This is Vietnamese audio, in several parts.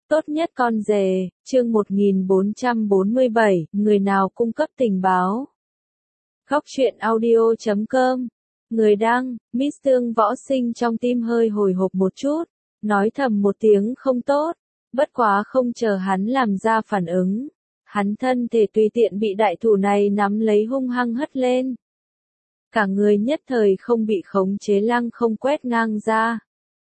Tốt nhất con rể, chương 1447, người nào cung cấp tình báo. Góc truyện audio.com. Người đăng, Miss Tương Võ Sinh trong tim hơi hồi hộp một chút, nói thầm một tiếng không tốt, bất quá không chờ hắn làm ra phản ứng. Hắn thân thể tùy tiện bị đại thủ này nắm lấy hung hăng hất lên. Cả người nhất thời không bị khống chế lăng không quét ngang ra.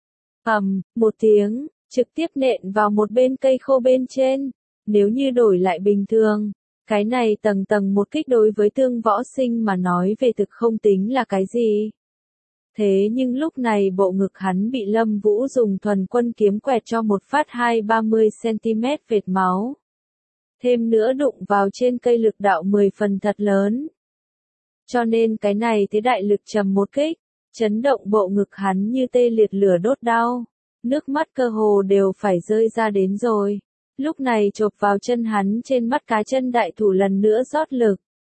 Một tiếng, trực tiếp nện vào một bên cây khô bên trên. Nếu như đổi lại bình thường, cái này tầng tầng một kích đối với Tương Võ Sinh mà nói về thực không tính là cái gì. Thế nhưng lúc này bộ ngực hắn bị Lâm Vũ dùng thuần quân kiếm quẹt cho một phát 20-30cm vệt máu. Thêm nữa đụng vào trên cây lực đạo 10 phần thật lớn. Cho nên cái này thế đại lực trầm một kích, chấn động bộ ngực hắn như tê liệt lửa đốt đau. Nước mắt cơ hồ đều phải rơi ra đến rồi. Lúc này chộp vào chân hắn trên mắt cá chân đại thủ lần nữa rót lực.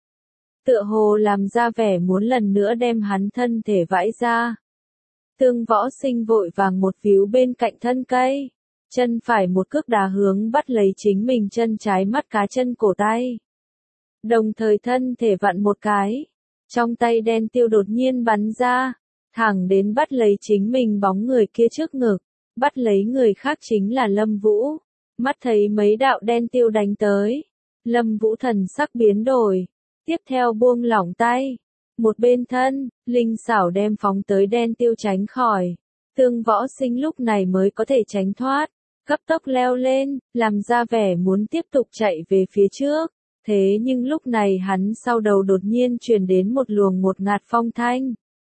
Tựa hồ làm ra vẻ muốn lần nữa đem hắn thân thể vãi ra. Tương Võ Sinh vội vàng một víu bên cạnh thân cây. Chân phải một cước đá hướng bắt lấy chính mình chân trái mắt cá chân cổ tay. Đồng thời thân thể vặn một cái. Trong tay đen tiêu đột nhiên bắn ra. Thẳng đến bắt lấy chính mình bóng người kia trước ngực. Bắt lấy người khác chính là Lâm Vũ. Mắt thấy mấy đạo đen tiêu đánh tới. Lâm Vũ thần sắc biến đổi. Tiếp theo buông lỏng tay. Một bên thân, linh xảo đem phóng tới đen tiêu tránh khỏi. Tương Võ Sinh lúc này mới có thể tránh thoát. Cấp tốc leo lên, làm ra vẻ muốn tiếp tục chạy về phía trước. Thế nhưng lúc này hắn sau đầu đột nhiên truyền đến một luồng một ngạt phong thanh.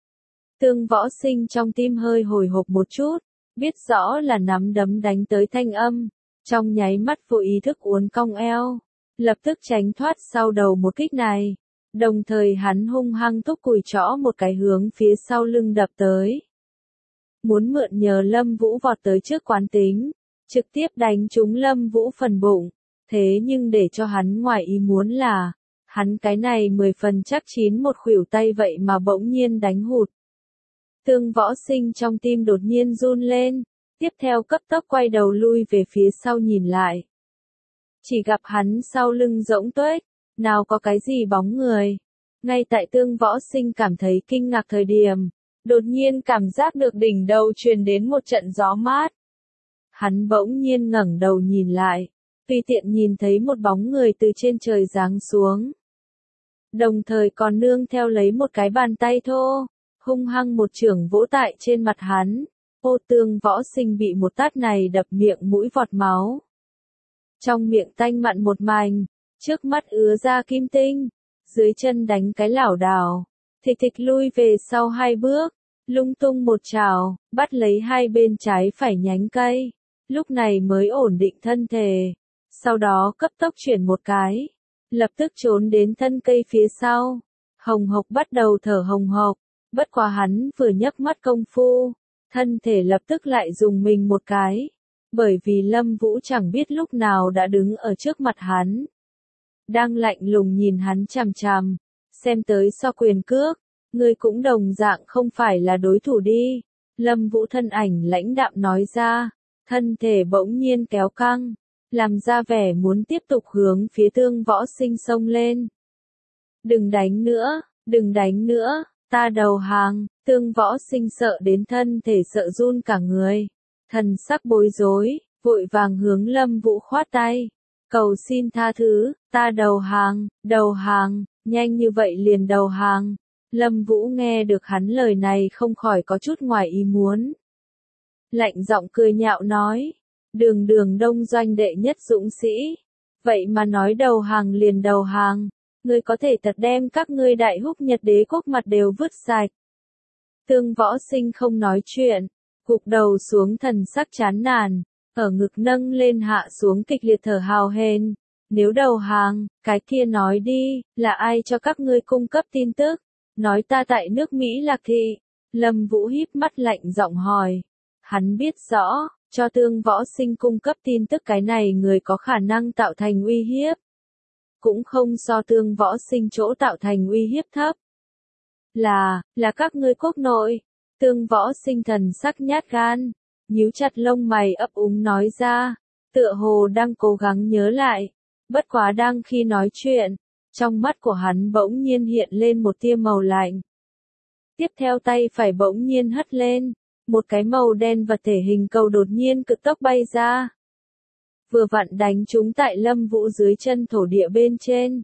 Tương Võ Sinh trong tim hơi hồi hộp một chút. Biết rõ là nắm đấm đánh tới thanh âm, trong nháy mắt vô ý thức uốn cong eo, lập tức tránh thoát sau đầu một kích này, đồng thời hắn hung hăng thúc cùi trỏ một cái hướng phía sau lưng đập tới. Muốn mượn nhờ Lâm Vũ vọt tới trước quán tính, trực tiếp đánh trúng Lâm Vũ phần bụng, thế nhưng để cho hắn ngoài ý muốn là, hắn cái này 10 phần chắc chín một khuỷu tay vậy mà bỗng nhiên đánh hụt. Tương Võ Sinh trong tim đột nhiên run lên, tiếp theo cấp tốc quay đầu lui về phía sau nhìn lại. Chỉ gặp hắn sau lưng rỗng tuếch, nào có cái gì bóng người. Ngay tại Tương Võ Sinh cảm thấy kinh ngạc thời điểm, đột nhiên cảm giác được đỉnh đầu truyền đến một trận gió mát. Hắn bỗng nhiên ngẩng đầu nhìn lại, tùy tiện nhìn thấy một bóng người từ trên trời giáng xuống. Đồng thời còn nương theo lấy một cái bàn tay thô. Hung hăng một chưởng vỗ tại trên mặt hắn. Tương Võ Sinh bị một tát này đập miệng mũi vọt máu. Trong miệng tanh mặn một mảnh, trước mắt ứa ra kim tinh, dưới chân đánh cái lảo đảo, thịch thịch lui về sau 2 bước, lung tung một trảo, bắt lấy hai bên trái phải nhánh cây, lúc này mới ổn định thân thể, sau đó cấp tốc chuyển một cái, lập tức trốn đến thân cây phía sau, hồng hộc bắt đầu thở hồng hộc. Bất quá hắn vừa nhấc mắt công phu, thân thể lập tức lại dùng mình một cái, bởi vì Lâm Vũ chẳng biết lúc nào đã đứng ở trước mặt hắn. Đang lạnh lùng nhìn hắn chằm chằm, xem tới so quyền cước, ngươi cũng đồng dạng không phải là đối thủ đi. Lâm Vũ thân ảnh lãnh đạm nói ra, thân thể bỗng nhiên kéo căng, làm ra vẻ muốn tiếp tục hướng phía Tương Võ Sinh xông lên. Đừng đánh nữa. Ta đầu hàng. Tương Võ Sinh sợ đến thân thể sợ run cả người. Thần sắc bối rối, vội vàng hướng Lâm Vũ khoát tay. Cầu xin tha thứ, ta đầu hàng, nhanh như vậy liền đầu hàng. Lâm Vũ nghe được hắn lời này không khỏi có chút ngoài ý muốn. Lạnh giọng cười nhạo nói, Đường Đông Doanh đệ nhất dũng sĩ. Vậy mà nói đầu hàng liền đầu hàng. Ngươi có thể thật đem các ngươi Đại Húc Nhật Đế quốc mặt đều vứt sạch. Tương Võ Sinh không nói chuyện, gục đầu xuống thần sắc chán nản, ở ngực nâng lên hạ xuống kịch liệt thở hào hển. Nếu đầu hàng, cái kia nói đi, là ai cho các ngươi cung cấp tin tức? Nói ta tại nước Mỹ Lạc Thị. Lâm Vũ híp mắt lạnh giọng hỏi. Hắn biết rõ, cho Tương Võ Sinh cung cấp tin tức cái này người có khả năng tạo thành uy hiếp. Cũng không so Tương Võ Sinh chỗ tạo thành uy hiếp thấp. Là các ngươi quốc nội. Tương Võ Sinh thần sắc nhát gan, nhíu chặt lông mày ấp úng nói ra. tựa hồ đang cố gắng nhớ lại. Bất quá đang khi nói chuyện, trong mắt của hắn bỗng nhiên hiện lên một tia màu lạnh. Tiếp theo tay phải bỗng nhiên hất lên, một cái màu đen vật thể hình cầu đột nhiên cực tốc bay ra. Vừa vặn đánh trúng tại Lâm Vũ dưới chân thổ địa bên trên.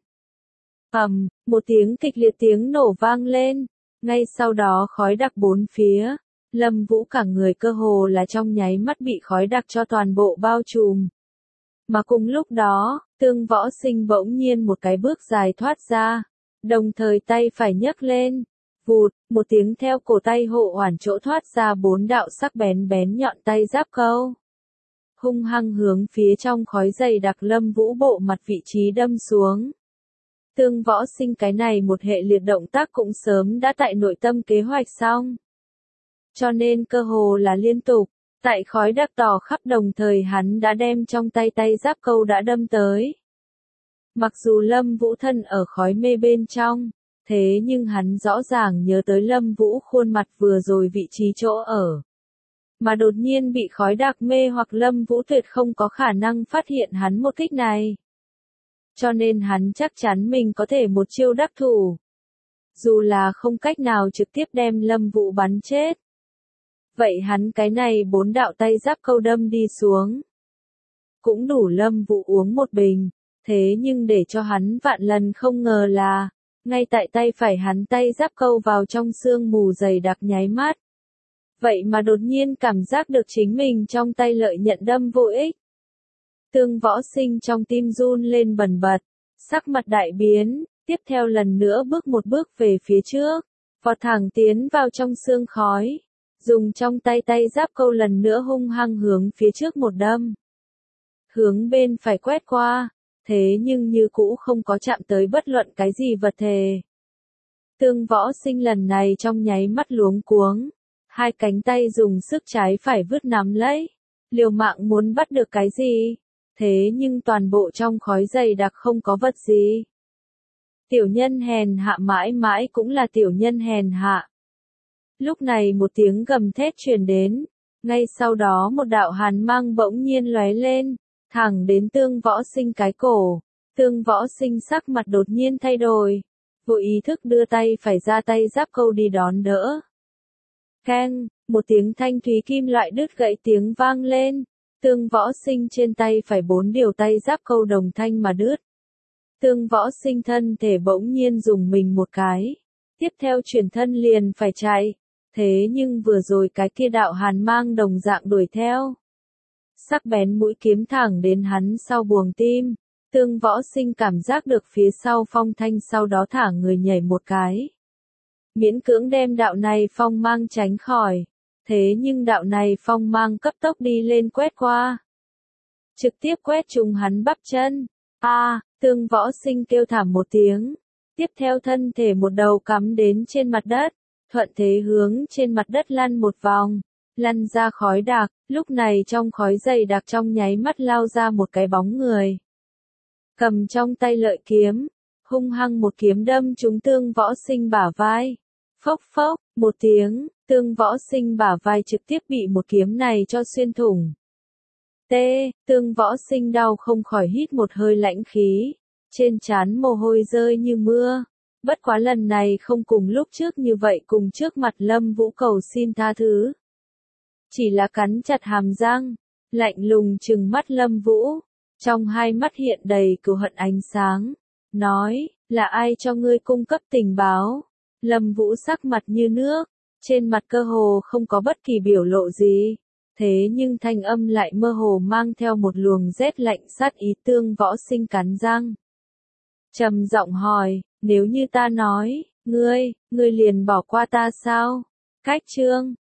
Một tiếng kịch liệt tiếng nổ vang lên, ngay sau đó khói đặc bốn phía. Lâm Vũ cả người cơ hồ là trong nháy mắt bị khói đặc cho toàn bộ bao trùm. Mà cùng lúc đó, Tương Võ Sinh bỗng nhiên một cái bước dài thoát ra, đồng thời tay phải nhấc lên, vụt, một tiếng theo cổ tay hộ hoàn chỗ thoát ra 4 đạo sắc bén bén nhọn tay giáp câu. Hung hăng hướng phía trong khói dày đặc Lâm Vũ bộ mặt vị trí đâm xuống. Tương Võ Sinh cái này một hệ liệt động tác cũng sớm đã tại nội tâm kế hoạch xong. Cho nên cơ hồ là liên tục, tại khói đặc tỏ khắp đồng thời hắn đã đem trong tay giáp câu đã đâm tới. Mặc dù Lâm Vũ thân ở khói mê bên trong, thế nhưng hắn rõ ràng nhớ tới Lâm Vũ khuôn mặt vừa rồi vị trí chỗ ở. Mà đột nhiên bị khói đặc mê hoặc Lâm Vũ tuyệt không có khả năng phát hiện hắn một kích này. Cho nên hắn chắc chắn mình có thể một chiêu đắc thủ. Dù là không cách nào trực tiếp đem Lâm Vũ bắn chết. Vậy hắn cái này 4 đạo tay giáp câu đâm đi xuống. Cũng đủ Lâm Vũ uống một bình, thế nhưng để cho hắn vạn lần không ngờ là, ngay tại tay phải hắn tay giáp câu vào trong sương mù dày đặc nháy mắt. Vậy mà đột nhiên cảm giác được chính mình trong tay lợi nhận đâm vô ích. Tương Võ Sinh trong tim run lên bần bật, sắc mặt đại biến, tiếp theo lần nữa bước một bước về phía trước, vọt thẳng tiến vào trong sương khói, dùng trong tay giáp câu lần nữa hung hăng hướng phía trước một đâm. Hướng bên phải quét qua, thế nhưng như cũ không có chạm tới bất luận cái gì vật thể. Tương Võ Sinh lần này trong nháy mắt luống cuống, hai cánh tay dùng sức trái phải vứt nắm lấy, liều mạng muốn bắt được cái gì, thế nhưng toàn bộ trong khói dày đặc không có vật gì. Tiểu nhân hèn hạ mãi mãi cũng là tiểu nhân hèn hạ. Lúc này một tiếng gầm thét truyền đến, ngay sau đó một đạo hàn mang bỗng nhiên lóe lên, thẳng đến Tương Võ Sinh cái cổ. Tương Võ Sinh sắc mặt đột nhiên thay đổi, vô ý thức đưa tay phải ra tay giáp câu đi đón đỡ. Keng, một tiếng thanh thúy kim loại đứt gãy tiếng vang lên, Tương Võ Sinh trên tay phải 4 điều tay giáp câu đồng thanh mà đứt. Tương Võ Sinh thân thể bỗng nhiên dùng mình một cái, tiếp theo chuyển thân liền phải chạy, thế nhưng vừa rồi cái kia đạo hàn mang đồng dạng đuổi theo. Sắc bén mũi kiếm thẳng đến hắn sau buồng tim, Tương Võ Sinh cảm giác được phía sau phong thanh sau đó thả người nhảy một cái. Miễn cưỡng đem đạo này phong mang tránh khỏi, thế nhưng đạo này phong mang cấp tốc đi lên quét qua. Trực tiếp quét trúng hắn bắp chân. Tương Võ Sinh kêu thảm một tiếng, tiếp theo thân thể một đầu cắm đến trên mặt đất, thuận thế hướng trên mặt đất lăn một vòng, lăn ra khói đặc, lúc này trong khói dày đặc trong nháy mắt lao ra một cái bóng người. Cầm trong tay lợi kiếm, hung hăng một kiếm đâm trúng Tương Võ Sinh bả vai. Phốc phốc, một tiếng, Tương Võ Sinh bả vai trực tiếp bị một kiếm này cho xuyên thủng. Tương Võ Sinh đau không khỏi hít một hơi lãnh khí, trên trán mồ hôi rơi như mưa. Bất quá lần này không cùng lúc trước như vậy cùng trước mặt Lâm Vũ cầu xin tha thứ. Chỉ là cắn chặt hàm răng, lạnh lùng trừng mắt Lâm Vũ, trong hai mắt hiện đầy cừu hận ánh sáng, nói, là ai cho ngươi cung cấp tình báo? Lâm Vũ sắc mặt như nước, trên mặt cơ hồ không có bất kỳ biểu lộ gì, thế nhưng thanh âm lại mơ hồ mang theo một luồng rét lạnh sát ý. Tương Võ Sinh cắn răng, trầm giọng hỏi, nếu như ta nói, ngươi liền bỏ qua ta sao? Cách chương